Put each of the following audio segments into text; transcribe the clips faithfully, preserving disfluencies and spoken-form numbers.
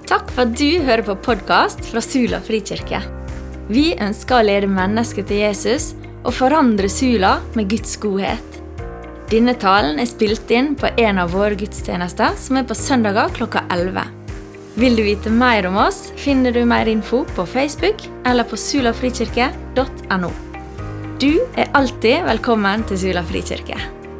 Takk for at du hører på podcast fra Sula Frikirke. Vi ønsker å lede mennesker til Jesus og forandre Sula med Guds godhet. Denne talen er spilt inn på en av våre gudstjenester som er på søndager klokka elleve. Vil du vite mer om oss, finner du mer info på Facebook eller på sulafrikirke punktum no. Du er alltid velkommen til Sula Frikirke.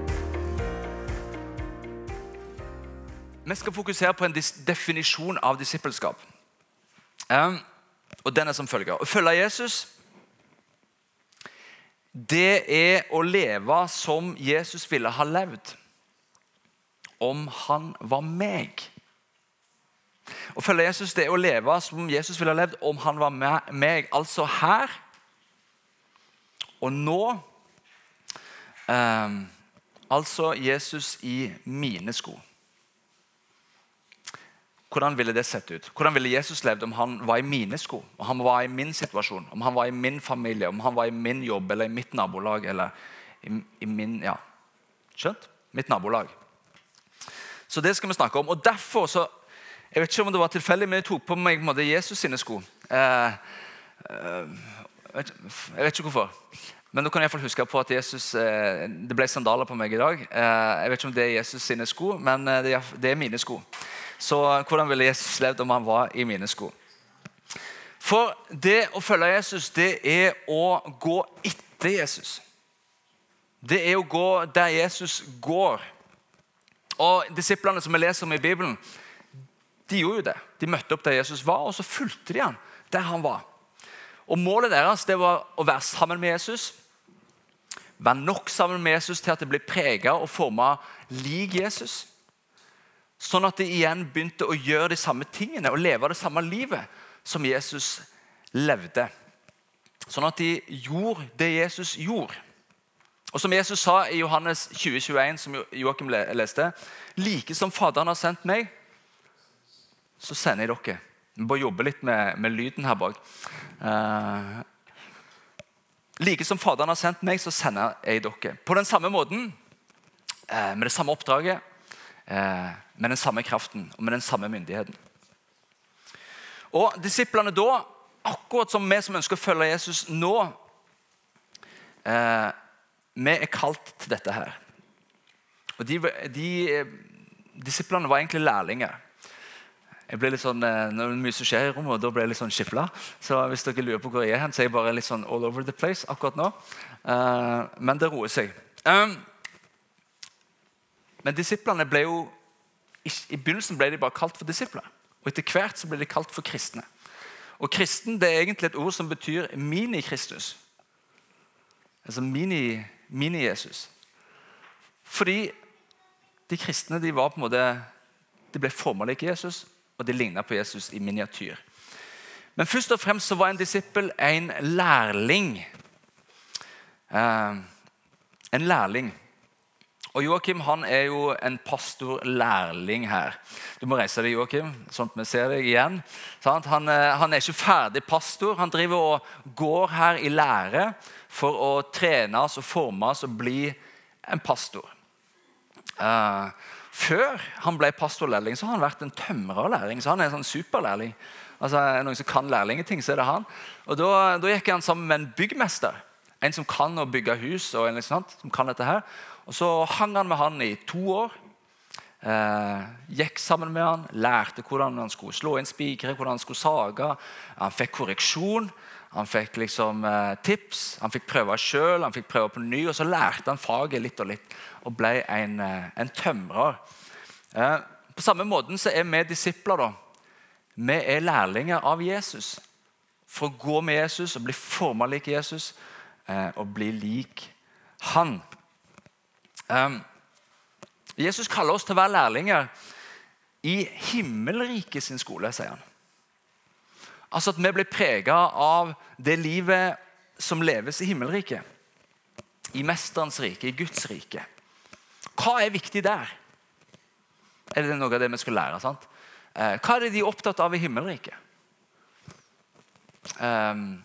Vi skal fokusere på en definisjon av disippelskap. Um, og den er som følger. Å følge Jesus, det er å leve som Jesus ville ha levd. Om han var meg. Å følge Jesus, det er å leve som Jesus ville ha levd om han var meg. Altså her og nå. Um, altså Jesus i mine sko. Hvordan ville det sett ut? Hvordan ville Jesus levd om han var i mine sko? Om han var i min situasjon? Om han var i min familie? Om han var i min jobb? Eller i mitt nabolag? Eller i, i min, ja, skjønt? Mitt nabolag. Så det skal vi snakke om. Og derfor så, jeg vet ikke om det var tilfeldig, men jeg tok på meg på en måte Jesus sine sko. Eh, eh, jeg, vet, jeg vet ikke hvorfor. Men nå kan jeg i hvert fall huske på at Jesus, eh, det ble sandaler på meg i dag. Eh, jeg vet ikke om det er Jesus sine sko, men det er, det er mine sko. Så hvordan ville Jesus levd om han var i mine sko? For det å følge Jesus, det er å gå etter Jesus. Det er å gå der Jesus går. Og disiplene som vi leser om i Bibelen, de gjorde jo det. De møtte opp der Jesus var, og så fulgte de han der han var. Og målet deres, det var å være sammen med Jesus. Være nok sammen med Jesus til at det ble preget og formet lik Jesus. Sånn at de igjen begynte å gjøre de samme tingene og leve det samme livet som Jesus levde. Sånn at de gjorde det Jesus gjorde. Og som Jesus sa i Johannes tjue tjueen, som Joakim leste, like som Faderen har sendt meg, så sender jeg dere. Vi bare jobber litt med, med lyden her bak. Uh, like som Faderen har sendt meg, så sender jeg dere. På den samme måten, uh, med det samme oppdraget, uh, med den samme kraften og med den samme myndigheten. Og disiplene da, akkurat som vi som ønsker å følge Jesus nå, eh, vi er kalt til dette her. Og de, de disiplene var egentlig lærlinger. Jeg ble litt sånn, når det er mye som skjer i rommet, og da ble jeg litt sånn skiflet. Så hvis dere lurer på hvor jeg er hen, så er jeg bare litt sånn all over the place akkurat nå. Eh, men det roer seg. Um, men disiplene ble jo I begynnelsen ble de bare kalt for disipler, og etter hvert så ble de kalt for kristne. Og kristen, det er egentlig et ord som betyr mini-Kristus. Altså mini, mini-Jesus. Fordi de kristne, de var på en måte, de ble formet like Jesus, og de lignet på Jesus i miniatyr. Men først og fremst så var en disippel en lærling. Eh, en lærling. Og Joakim, han er jo en pastorlærling her. Du må reise deg, Joakim, sånn at vi ser deg igjen. Han, han er ikke ferdig pastor. Han driver og går her i lære for å trenes og formes og bli en pastor. Uh, før han ble pastorlærling, så har han vært en tømrerlærling, så han er en sånn superlærling. Altså, noen som kan lærlingeting, så er det han. Og da, da gikk han sammen med en byggmester. En som kan å bygge hus, og en liksom, som kan dette her. Og så hang han med han i to år, eh, gikk sammen med han, lærte hvordan han skulle slå inn spikere, hvordan han skulle sage. Han fikk korreksjon, han fikk liksom, eh, tips, han fikk prøve selv, han fikk prøve på ny, og så lærte han faget litt og litt, og ble en, eh, en tømrer. Eh, på samme måten så er vi disipler da. Vi er lærlinger av Jesus. For å gå med Jesus og bli formet lik Jesus, eh, og bli lik han. Um, Jesus kaller oss til å være lærlinger i himmelriket sin skole, sier han. Altså at vi blir preget av det livet som leves i himmelriket. I mesterens rike, i Guds rike. Hva er viktig der? Er det noe av det vi skal lære, sant? Uh, hva er det de er opptatt av i himmelriket? Um,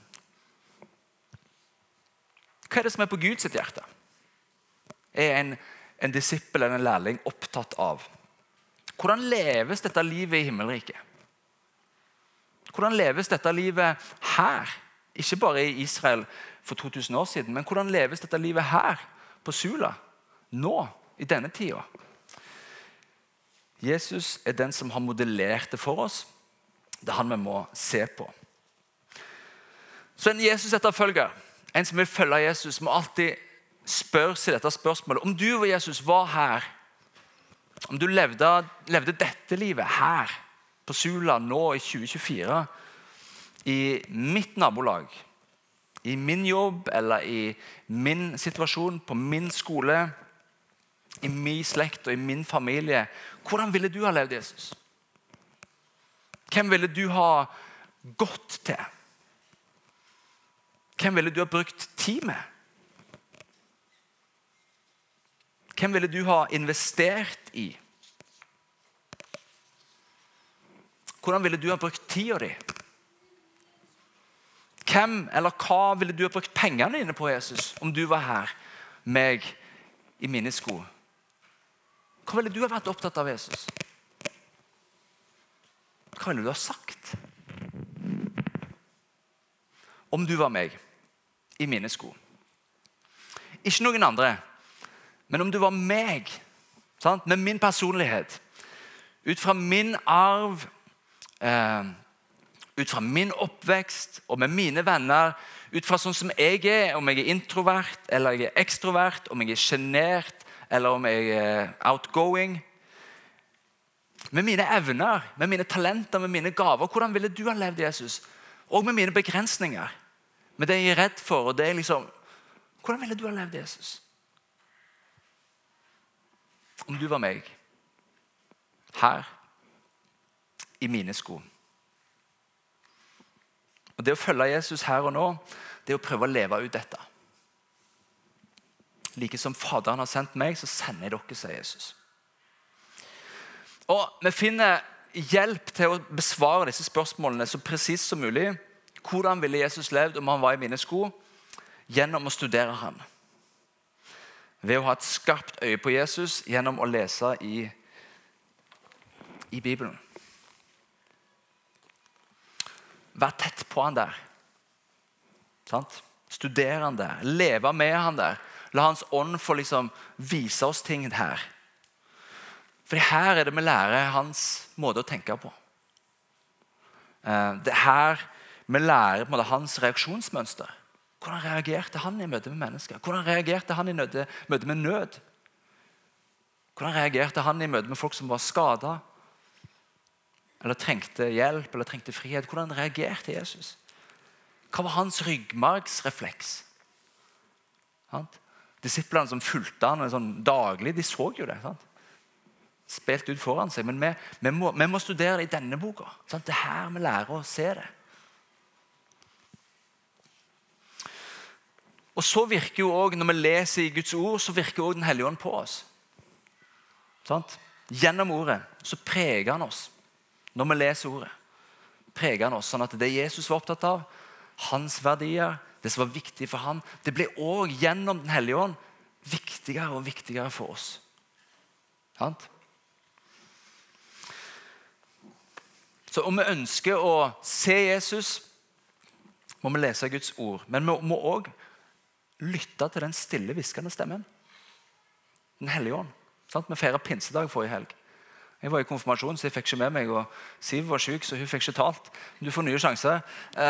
hva er det som er på Guds hjerte? Er en, en disippel eller en lærling opptatt av? Hvordan leves dette livet i himmelriket? Hvordan leves dette livet her? Ikke bare i Israel for to tusen år siden, men hvordan leves dette livet her på Sula? Nå, i denne tida. Jesus er den som har modellert det for oss. Det er han vi må se på. Så en Jesus etterfølger, en som vil følge Jesus, må alltid spørre seg dette spørsmålet. Om du og Jesus var her, om du levde, levde dette livet her, på Sula nå i tjue tjuefire, i mitt nabolag, i min jobb eller i min situasjon, på min skole, i min slekt og i min familie, hvordan ville du ha levd, Jesus? Hvem ville du ha gått til? Hvem ville du ha brukt tid med? Hvem ville du ha investert i? Hvordan ville du ha brukt tida di? Hvem eller hva ville du ha brukt pengene dine på, Jesus, om du var her, meg, i mine sko? Hva ville du ha vært opptatt av, Jesus? Hva ville du ha sagt? Om du var meg, i mine sko. Ikke noen andre, men om du var meg, sant? Med min personlighet, ut fra min arv, eh, ut fra min oppvekst og med mine venner, ut fra sånn som jeg er, om jeg er introvert eller jeg er ekstrovert, om jeg er genert eller om jeg er outgoing, med mine evner, med mine talenter, med mine gaver. Hvordan ville du ha levd, Jesus? Og med mine begrensninger, med det jeg er redd for, og det er liksom, hvordan ville du ha levd, Jesus? Om du var meg, her, i mine sko. Og det å følge Jesus her og nå, det er å prøve å leve ut dette. Like som Faderen har sendt meg, så sender jeg dere, sier Jesus. Og vi finner hjelp til å besvare disse spørsmålene så precis som mulig. Hvordan ville Jesus levd om han var i mine sko? Gjennom å studere han. Ved å ha et skarpt øye på Jesus, gjennom å lese i, i Bibelen. Vær tett på han der. Sant? Studere han der. Leve med han der. La hans ånd få liksom vise oss ting her. For her er det vi lærer hans måte å tenke på. Det er her vi lærer på en måte hans reaksjonsmønster. Hvordan reagerte han i møte med mennesker? Hvordan reagerte han i møte med nød? Hvordan reagerte han i møte med folk som var skadet? Eller trengte hjelp, eller trengte frihet? Hvordan reagerte Jesus? Hva var hans ryggmargsrefleks? Disiplene som fulgte han sånn daglig, de så jo det. Sant? Spilt ut foran seg, men vi, vi, må, vi må studere det i denne boka. Sant? Det er her vi lærer å se det. Og så virker jo også, når vi leser i Guds ord, så virker også den hellige ånd på oss. Sant? Gjennom ordet så preger han oss. Når vi leser ordet, preger han oss sånn at det Jesus var opptatt av, hans verdier, det som var viktig for han, det blir også gjennom den hellige ånd viktigere og viktigere for oss. Sant? Så om vi ønsker å se Jesus, må vi lese Guds ord. Men vi må også lytte til den stille, viskende stemmen. Den hellige ånd. Sant? Vi feirer pinsedag forrige helg. Jeg var i konfirmasjon, så jeg fikk ikke med meg. Og Siv var syk, så hun fikk ikke talt. Du får nye sjanser.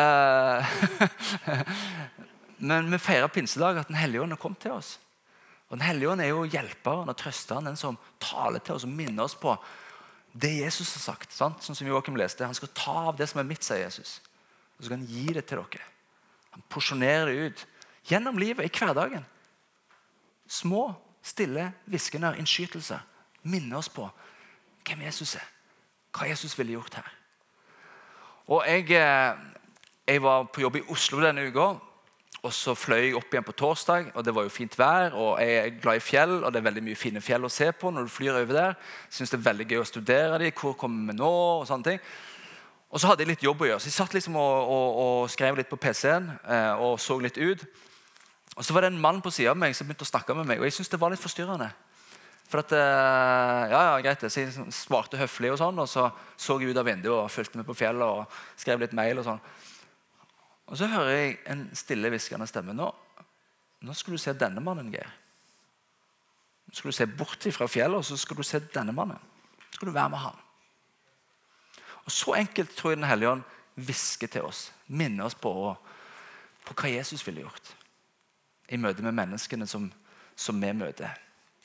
Men vi feirer pinsedag at den hellige ånd er kommet til oss. Og den hellige ånd er jo hjelperen og trøsteren, den som taler til oss og minner oss på det Jesus har sagt, sant? Sånn som Joachim leste. Han skal ta av det som er mitt, sier Jesus. Og så skal han gi det til dere. Han porsjonerer det ut. Gjennom livet, i hverdagen. Små, stille, viskende innskytelser. Minner oss på hvem Jesus er. Hva Jesus ville gjort her. Og jeg, jeg var på jobb i Oslo denne uka. Og så fløy jeg opp igjen på torsdag, og det var jo fint vær, og jeg er glad i fjell, og det er veldig mye fine fjell å se på når du flyr over der. Jeg synes det er veldig gøy å studere de, hvor kommer vi nå, og sånne ting. Og så hadde jeg litt jobb å gjøre, så jeg satt liksom og, og, og skrev litt på P C-en, eh, og så litt ut. Og så var det en mann på siden av meg som begynte å snakke med meg, og jeg synes det var litt forstyrrende. For at, ja, ja, greit, så jeg svarte høflig og sånn, og så så jeg ut av vinduet og fulgte med på fjellet og skrev litt mail og sånn. Og så hører jeg en stille viskende stemme. Nå, nå skal du se denne mannen, Geir. Nå skal du se bort fra fjellet, og så skal du se denne mannen. Så skal du være med han. Og så enkelt tror jeg Den hellige ånd visker til oss, minner oss på, på hva Jesus ville gjort i møte med menneskene som, som vi møter.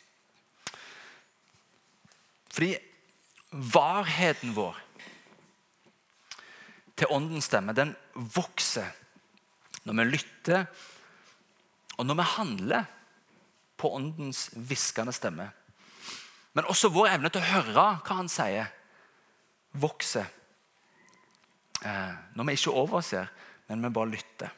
Fordi varheten vår til åndens stemme, den vokser når vi lytter, og når vi handler på åndens viskende stemme. Men også vår evne til å høre hva han sier, vokser. Eh, når vi ikke overser, men vi bare lytter.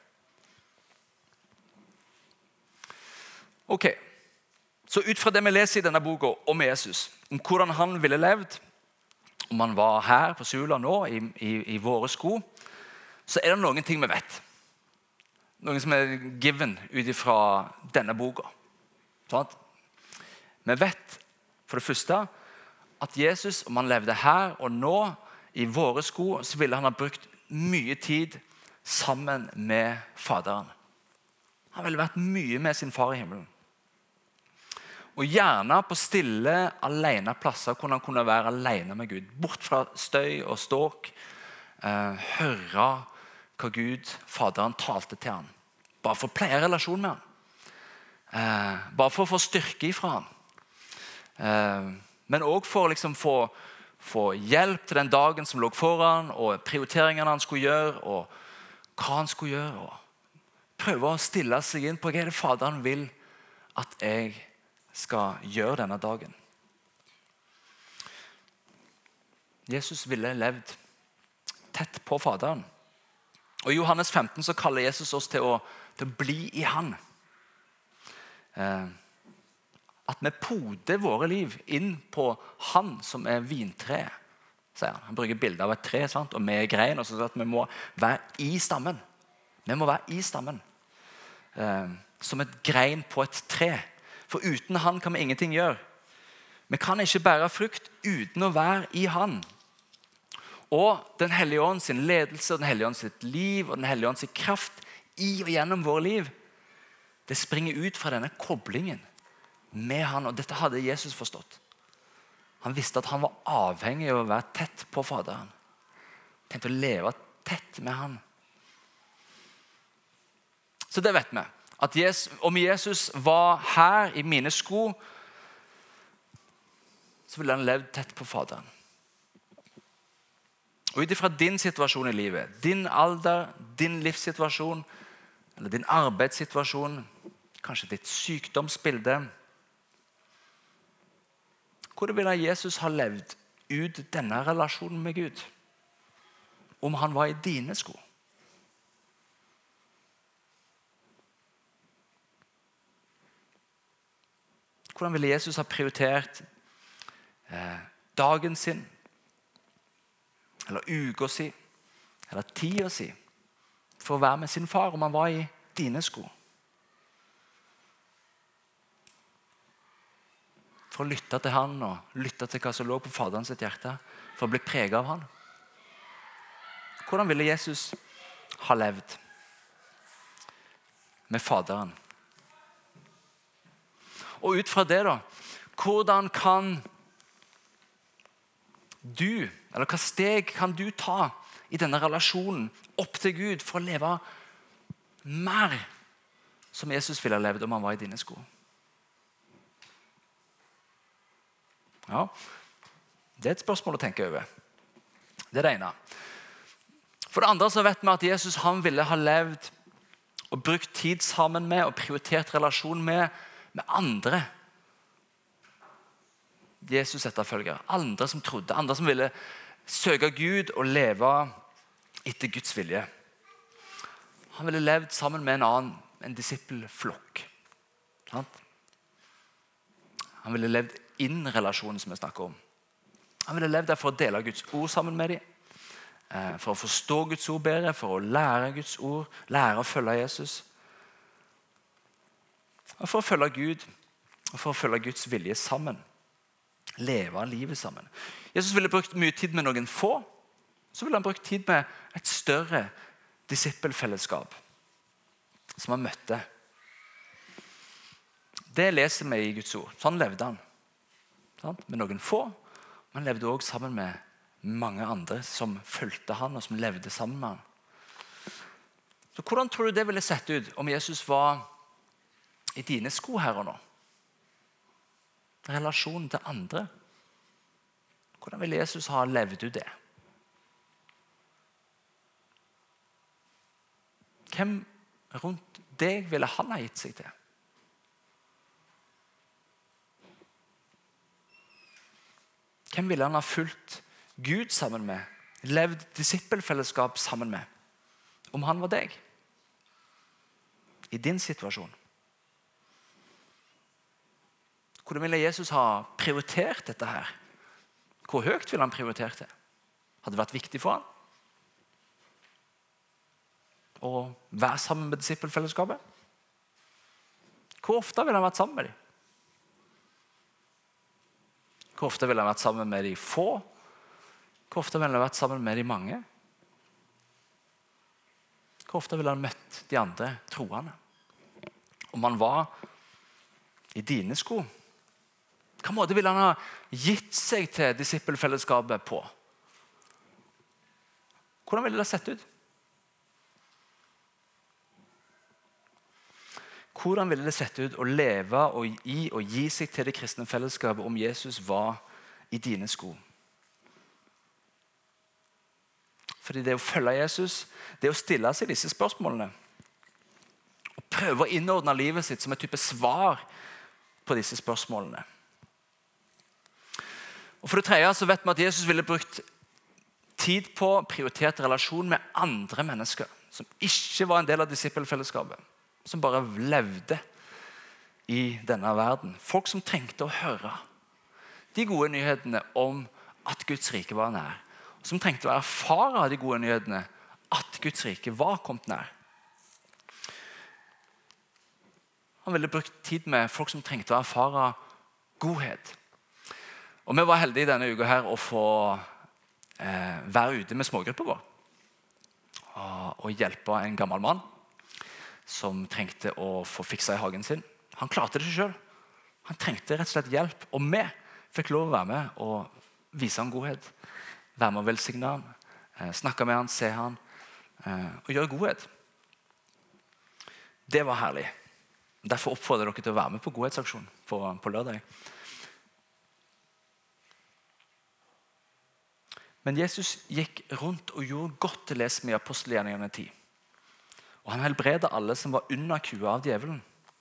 Ok, så ut fra det vi leser i denne boka om Jesus, om hvordan han ville levd, om han var her på Sula nå, i, i, i våre sko, så er det noen ting vi vet. Noen som er given ut fra denne boka. Sånn? Vi vet for det første at Jesus, om han levde her og nå, i våre sko, så ville han ha brukt mye tid sammen med Faderen. Han ville vært mye med sin far i himmelen. Og gjerne på stille, alene plasser, hvor han kunne være alene med Gud. Bort fra støy og ståk. Eh, høre hva Gud, Faderen, talte til han. Bare for å pleie relasjon med han. Eh, bare for å få styrke ifra han. Eh, men også for å liksom få, få hjelp til den dagen som lå foran, og prioriteringene han skulle gjøre, og hva han skulle gjøre. Og prøve å stille seg inn på hva er det Faderen vil at jeg skal gjøre denne dagen. Jesus ville levd tett på Faderen. Og I Johannes femten så kaller Jesus oss til å, til å bli i han. Eh, at vi poder våre liv inn på han som er vintreet, sier han. Han bruker bildet av et tre, sant? Og vi er grein, og så sier at vi må være i stammen. Vi må være i stammen. Eh, som et grein på et tre. For uten han kan vi ingenting gjøre. Vi kan ikke bære frukt uten å være i han. Og Den hellige ånd sin ledelse, og Den hellige ånd sitt liv, og Den hellige ånd sin kraft i og gjennom våre liv, det springer ut fra denne koblingen med han. Og dette hadde Jesus forstått. Han visste at han var avhengig av å være tett på Faderen. Tenkte å leve tett med han. Så det vet vi. At Jesus, om Jesus var her i mine sko, så ville han levd tett på Faderen. Og ut ifra din situasjon i livet, din alder, din livssituasjon, eller din arbeidssituasjon, kanskje ditt sykdomsbilde, hvordan ville Jesus ha levd ut denne relasjonen med Gud? Om han var i dine sko? Hvordan ville Jesus ha prioritert eh, dagen sin, eller uka si, eller tida si, for å være med sin far om han var i dine sko? For å lytte til han og lytte til hva som lå på Faderen sitt hjerte, for å bli preget av han. Hvordan ville Jesus ha levd med Faderen? Og ut fra det da, hvordan kan du, eller hva steg kan du ta i denne relasjonen opp til Gud for å leve mer som Jesus ville ha levd om han var i dine sko? Ja, det er et spørsmål å tenke over. Det er det ene. For det andre så vet vi at Jesus han ville ha levd og brukt tid sammen med og prioritert relasjon med med andre Jesus etterfølgere, andre som trodde, andre som ville søke Gud og leve etter Guds vilje. Han ville levd sammen med en annen, en disippelflokk. Sant? Han ville levd inn relasjonen som vi snakker om. Han ville levd der for å dele Guds ord sammen med dem, for å forstå Guds ord bedre, for å lære Guds ord, lære å følge Jesus. Og for å følge Gud, og for å følge Guds vilje sammen Leve livet sammen. Jesus ville brukt mye tid med noen få. Så ville han brukt tid med et større disippelfellesskap som han møtte. Det leser vi i Guds ord. Sånn levde han. Sant? Med noen få. Men han levde også sammen med mange andre som fulgte han og som levde sammen med han. Så hvordan tror du det ville sett ut om Jesus var i dine sko her og nå? Relasjonen til andre. Hvordan ville Jesus ha levd ut det? Hvem rundt deg ville han ha gitt seg til? Hvem ville han ha fulgt Gud sammen med? Levd disippelfellesskap sammen med? Om han var deg? I din situasjon? Hvordan ville Jesus ha prioritert dette her? Hvor høyt ville han prioritert det? Hadde det vært viktig for han? Å være sammen med disippelfellesskapet? Hvor ofte ville han vært sammen med dem? Hvor ofte ville han vært sammen med de få? Hvor ofte ville han vært sammen med de mange? Hvor ofte ville han møtt de andre troende? Om han var i dine sko, hva måte ville han ha gitt seg til disippelfellesskapet på? Hvordan ville det sett ut? Hvordan ville det sett ut å leve og gi, og gi seg til det kristne fellesskapet om Jesus var i dine sko? Fordi det å følge Jesus, det å stille seg disse spørsmålene, og prøve å innordne livet sitt som et type svar på disse spørsmålene. Og for det tredje så vet vi at Jesus ville brukt tid på prioritert relasjon med andre mennesker, som ikke var en del av disippelfellesskapet, som bare levde i denne verden. Folk som trengte å høre de gode nyhetene om at Guds rike var nær. Som trengte å erfare de gode nyhetene at Guds rike var kommet nær. Han ville brukt tid med folk som trengte å erfare godhet. Og vi var heldige denne uka her å få eh, være ute med smågrupper vår og, og hjelpe en gammel mann som trengte å få fiksa i hagen sin. Han klarte det ikke selv. Han trengte rett og slett hjelp. Og vi fikk lov å være med og vise ham godhet. Være med og velsigne ham. Eh, snakke med ham, se ham. Eh, og gjøre godhet. Det var herlig. Derfor oppfordrer jeg dere til å være med på godhetsaksjon på, på lørdag. Men Jesus gikk rundt og gjorde godt til les med apostelgjerningene ti. Og han helbredet alle som var under kua av djevelen.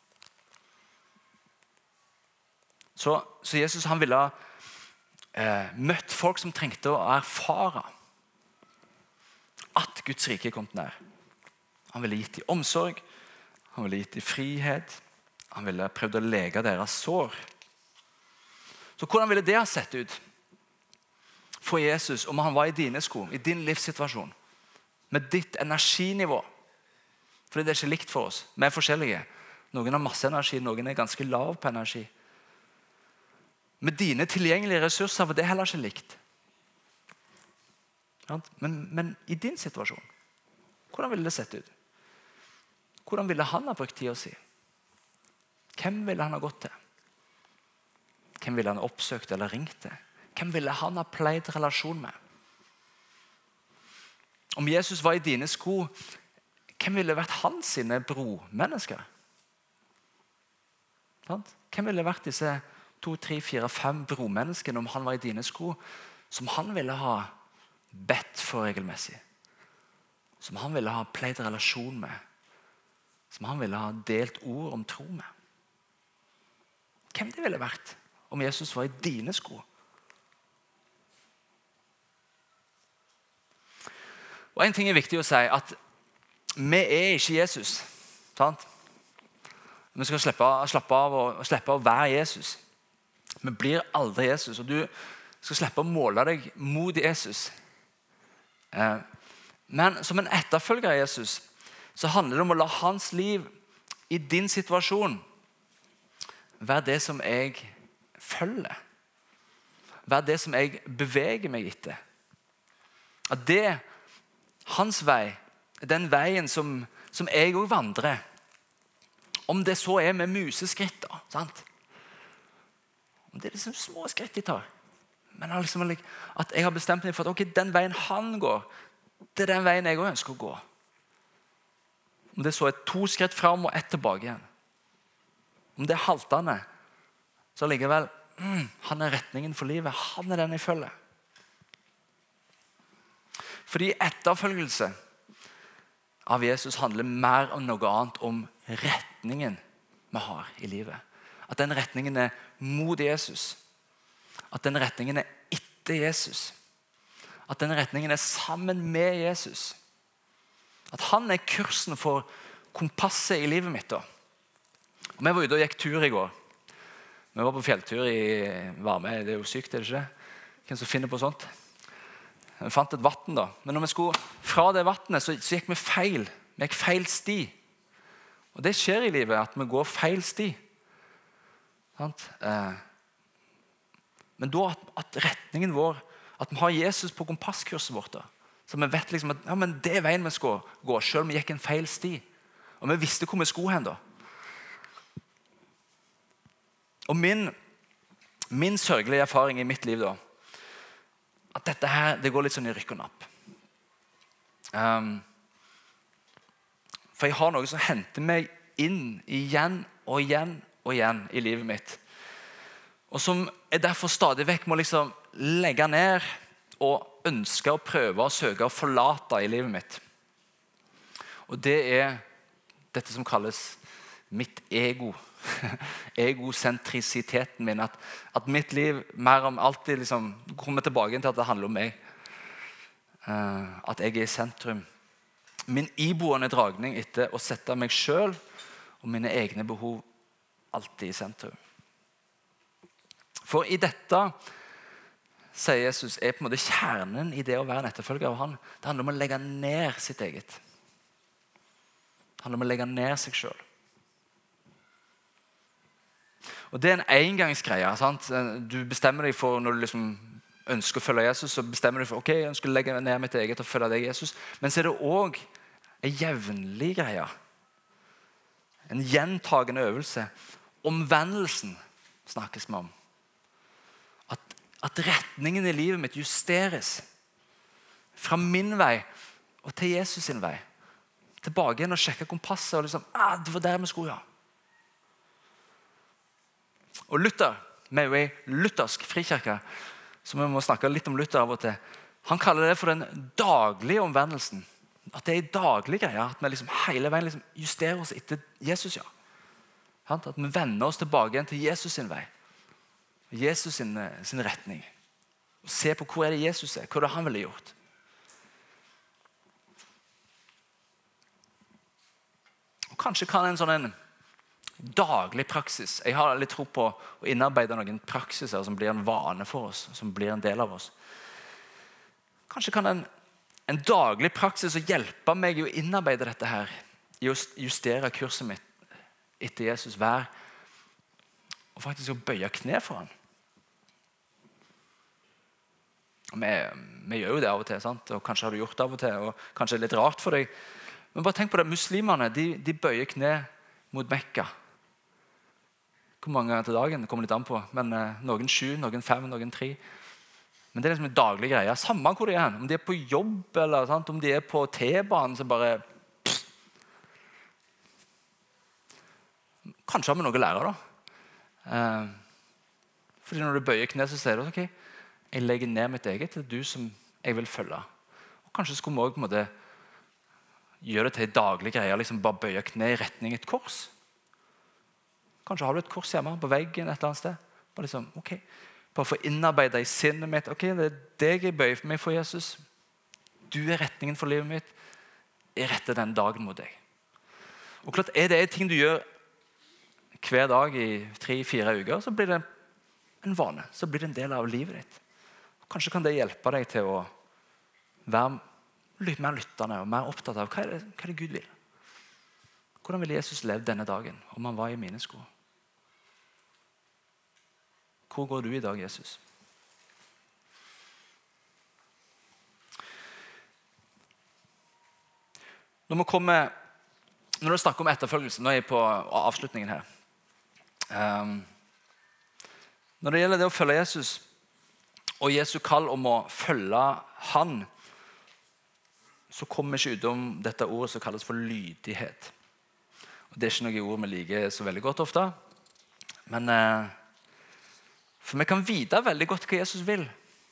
Så, så Jesus han ville ha eh, møtt folk som trengte å erfare at Guds rike kom nær. Han ville gitt dem omsorg, han ville gitt dem frihet, han ville prøvd å lege deres sår. Så hvordan ville det ha sett ut for Jesus om han var i dine sko, i din livssituasjon, med ditt energinivå? Fordi det er ikke likt for oss. Vi er forskjellige. Noen har masse energi, noen er ganske lav på energi. Med dine tilgjengelige ressurser var det heller ikke likt. Men, men i din situasjon, hvordan ville det sett ut? Hvordan ville han ha brukt tida si? Hvem ville han ha gått til? Hvem ville han ha oppsøkt eller ringt til? Hvem ville han ha pleid relasjon med? Om Jesus var i dine sko, hvem ville vært hans sine bromennesker? Hvem ville vært disse to, tre, fire, fem bromenneskene om han var i dine sko, som han ville ha bedt for regelmessig? Som han ville ha pleid relasjon med? Som han ville ha delt ord om tro med? Hvem det ville vært om Jesus var i dine sko? Og en ting er viktig å si, at vi er ikke Jesus. Sant? Vi skal slippe, slippe, av å, slippe å være Jesus. Vi blir aldri Jesus, og du skal slippe å måle deg mot Jesus. Eh, men som en etterfølger av Jesus, så handler det om å la hans liv i din situasjon være det som jeg følger. være det som jeg beveger meg etter. At det, hans vei, den veien som, som jeg også vandrer, om det så er med museskritt, da, sant? Om det er liksom små skritt de tar. Men liksom at jeg har bestemt meg for at okay, den veien han går, det er den veien jeg også ønsker å gå. Om det så er to skritt frem og ett tilbake igjen. Om det er haltende, så likevel, mm, han er retningen for livet. Han er den jeg følger. Fordi etterfølgelse av Jesus handler mer om noe annet om retningen vi har i livet. At den retningen er mot Jesus. At den retningen er etter Jesus. At den retningen er sammen med Jesus. At han er kursen for kompasset i livet mitt. Da. Og vi var ute og gikk tur i går. Vi var på fjelltur i Varme. Det er jo sykt, er det ikke det? Hvem som finner på sånt? Vi fant et vatten da. Men når vi skulle fra det vattnet, så, så gikk vi feil. Vi gikk feil sti. Og det skjer i livet, at vi går feil sti. Sant? Eh. Men da at, at retningen vår, at vi har Jesus på kompasskurset vårt da. Så vi vet liksom at ja, men det er veien vi skal gå, selv om vi gikk en feil sti. Og vi visste hvor vi skulle hen da. Og min, min sørgelige erfaring i mitt liv da, at dette her, det går litt sånn i rykk og napp. Um, for jeg har noe som henter meg inn igjen og igjen og igjen i livet mitt. Og som jeg derfor stadig vekk må liksom legge ned og ønske å prøve å søke å forlate i livet mitt. Og det er dette som kalles mitt ego. Egosentrisiteten min. At, at mitt liv mer om alltid liksom, kommer tilbake til at det handler om meg. Uh, at jeg er i sentrum. Min iboende dragning etter å sette meg selv og mine egne behov alltid i sentrum. For i dette, sier Jesus, er på en måte kjernen i det å være en etterfølger av han. Det handler om å legge ned sitt eget. Det handler om å legge ned seg selv. Og det er en engangsgreie. Sant? Du bestemmer deg for, når du liksom ønsker å følge Jesus, så bestemmer du for, ok, jeg ønsker å legge ned mitt eget og følge deg, Jesus. Men så er det også en jevnlig greie. En gjentagende øvelse. Omvendelsen snakkes vi om. At, at retningen i livet mitt justeres fra min vei og til Jesus sin vei. Tilbake igjen og sjekke kompasset og liksom, ah, det var der vi skulle, ja. Og Luther, vi er jo i luthersk frikirke, så vi må snakke litt om Luther av og til. Han kaller det for den daglige omvendelsen. At det er en daglig greie, at vi liksom hele veien liksom justerer oss etter Jesus, ja. At vi vender oss tilbake igjen til Jesus sin vei. Jesus sin, sin retning. Og se på hvor er det Jesus er, hva er det han ville gjort. Og kanskje kan en sånn en daglig praksis, jeg har litt tro på å innarbeide noen praksiser som blir en vane for oss, som blir en del av oss. Kanskje kan en, en daglig praksis å hjelpe meg i å innarbeide dette her, i å justere kurset mitt etter Jesus hver, og faktisk å bøye kne for han. Vi, vi gjør jo det av og til, sant? Og kanskje har du gjort det av og til, og kanskje det er litt rart for deg. Men bare tenk på det, muslimerne, de, de bøyer kne mot Mekka. Hvor mange til dagen? Det kommer litt an på. Men eh, noen sju, noen fem, noen tre. Men det er liksom en daglig greie. Samme hvor de er. Om de er på jobb, eller sant? Om de er på T-banen, så bare... Pff. Kanskje har vi noe å lære da. Eh, fordi når du bøyer kne, så sier du, ok, jeg legger ned mitt eget til du som jeg vil følge. Og kanskje skulle vi også på en måte gjøre det til en daglig greie, liksom bare bøye kne i retning et kors. Kanskje har du et kors hjemme på veggen et eller annet sted. Bare liksom, ok, bare få innarbeidet i sinnet mitt. Ok, det er deg jeg bøyer for meg for Jesus. Du er retningen for livet mitt. Jeg retter den dagen mot deg. Og klart, er det ting du gjør hver dag i tre-fire uker, så blir det en vane. Så blir det en del av livet ditt. Kanskje kan det hjelpe deg til å være litt mer lyttende og mer opptatt av hva er det, hva er det Gud vil. Hvordan ville Jesus levd denne dagen om han var i mine sko? Hvor går du i dag, Jesus? Når vi kommer, når du snakker om etterfølgelse, nå er jeg på avslutningen her. Um, når det gjelder det å følge Jesus, og Jesu kall om å følge han, så kommer vi ikke ut om dette ordet som kalles for lydighet. Og det er ikke noe ord vi liker så veldig godt ofte. Men eh, for vi kan vite veldig godt hva Jesus vil.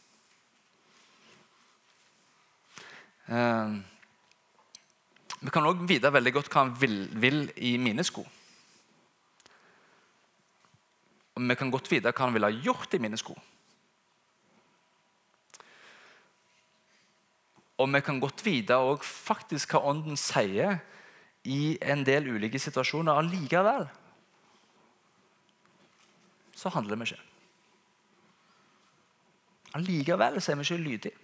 Eh, vi kan også vite veldig godt hva han vil, vil i mine sko. Og vi kan godt vite hva han vil ha gjort i mine sko. Og vi kan godt vite og faktisk hva ånden sier i en del ulike situasjoner. Allikevel så handler vi ikke. Allikevel så er vi ikke lydige.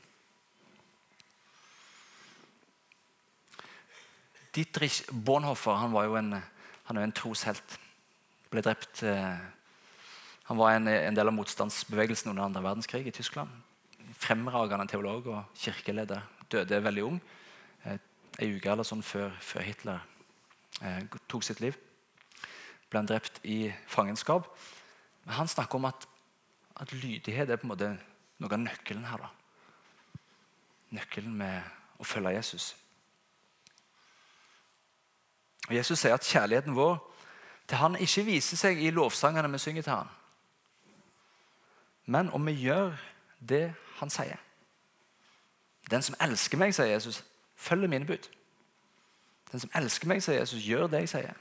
Dietrich Bonhoeffer, han var jo en, han er en troshelt. Ble drept. Eh, han var en, en del av motstandsbevegelsen under andre verdenskrig i Tyskland. Fremragende teolog og kirkeleder. Døde veldig ung. Eh, en uke eller sånn før, før Hitler eh, tok sitt liv. Ble han drept i fangenskap. Men han snakker om at, at lydighet er på en måte noe av nøkkelen her. Da. Nøkkelen med å følge Jesus. Og Jesus sier at kjærligheten vår til han ikke viser seg i lovsangene vi synger til han. Men om vi gjør det han sier. Den som elsker meg, sier Jesus, følger mine bud. Den som elsker meg, sier Jesus, gjør det jeg sier.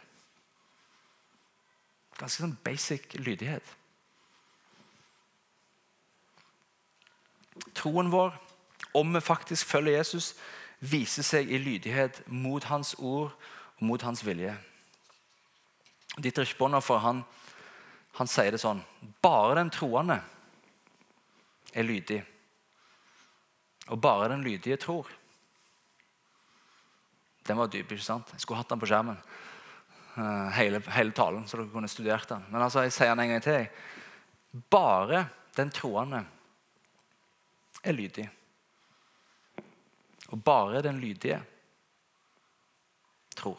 Ganske sånn basic lydighet. Troen vår, om vi faktisk følger Jesus, viser seg i lydighet mot hans ord og mot hans vilje. Dietrich Bonhoeffer, han, han sier det sånn: bare den troende er lydig, og bare den lydige tror. Den var dyp, ikke sant? Jeg skulle hatt den på skjermen. Hele, hele talen, så dere kunne studert den. Men altså, jeg sier den en gang til. Bare den troende er lydig. Og bare den lydige tror.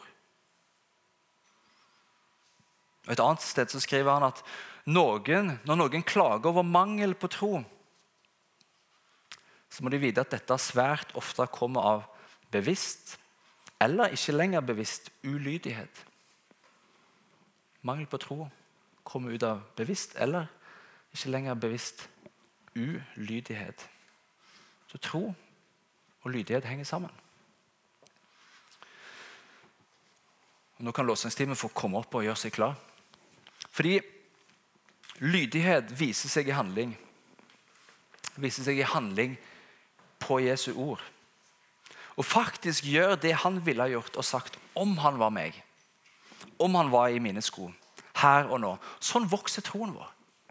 Og et annet sted så skriver han at noen, når noen klager over mangel på tro, så må de vite at dette svært ofte kommer av bevisst eller ikke lenger bevisst ulydighet. Mangel på tro kommer ut av bevisst eller ikke lenger bevisst ulydighet. Så tro og lydighet henger sammen. Og nå kan låsingsteamet få komme opp og gjøre seg klar. Fordi lydighet viser seg i handling. Viser seg i handling på Jesu ord. Og faktisk gjør det han ville ha gjort og sagt om han var meg. Om han var i mine sko. Her og nå. Sånn vokser troen vår.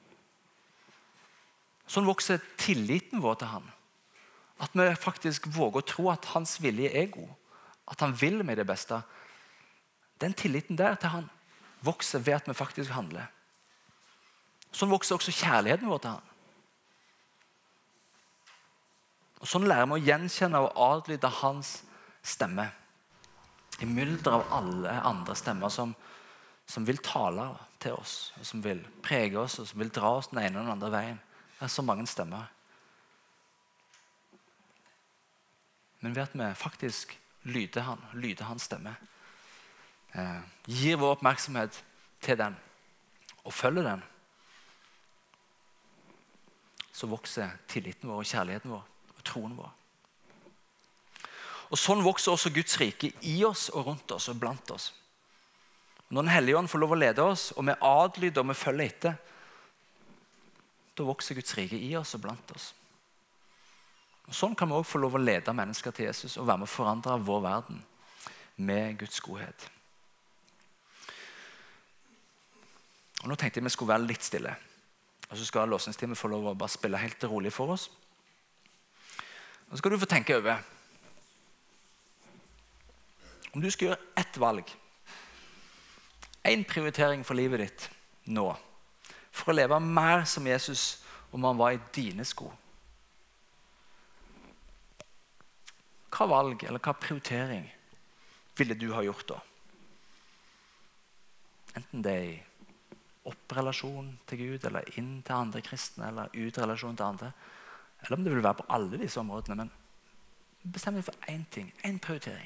Sånn vokser tilliten vår til han. At vi faktisk våger å tro at hans vilje er god. At han vil meg det beste. Den tilliten der til han vokser ved at vi faktisk handler. Sånn vokser også kjærligheten vår til han. Og sånn lærer vi å gjenkjenne og adlyde hans stemme. I mylder av alle andre stemmer som, som vil tale til oss, og som vil prege oss, og som vil dra oss den ene og den andre veien. Det er så mange stemmer. Men ved at vi faktisk lyder han, lyder hans stemme, eh, gir vår oppmerksomhet til den, og følger den, så vokser tilliten vår og kjærligheten vår. Troen vår. Og sånn vokser også Guds rike i oss og rundt oss og blant oss. Når den hellige ånd får lov å lede oss, og vi adlyder og vi følger etter, da vokser Guds rike i oss og blant oss. Og sånn kan vi også få lov å lede mennesker til Jesus og være med å forandre vår verden med Guds godhet. Og nå tenkte jeg vi skulle være litt stille. Og så skal låsingsteamet få lov å bare spille helt rolig for oss. Nå skal du få tenke over. Om du skal gjøre ett valg, en prioritering for livet ditt nå, for å leve mer som Jesus om han var i dine sko. Hva valg eller hva prioritering ville du ha gjort da? Enten det er i opprelasjon til Gud, eller inn til andre kristne, eller ut relasjon til andre. Eller om det vil være på alle disse områdene. Men bestem deg for én ting, én prioritering.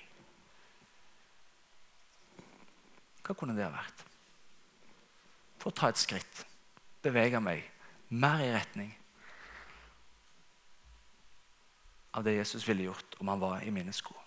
Hva kunne det ha vært? For å ta et skritt, bevege meg mer i retning av det Jesus ville gjort om han var i mine sko.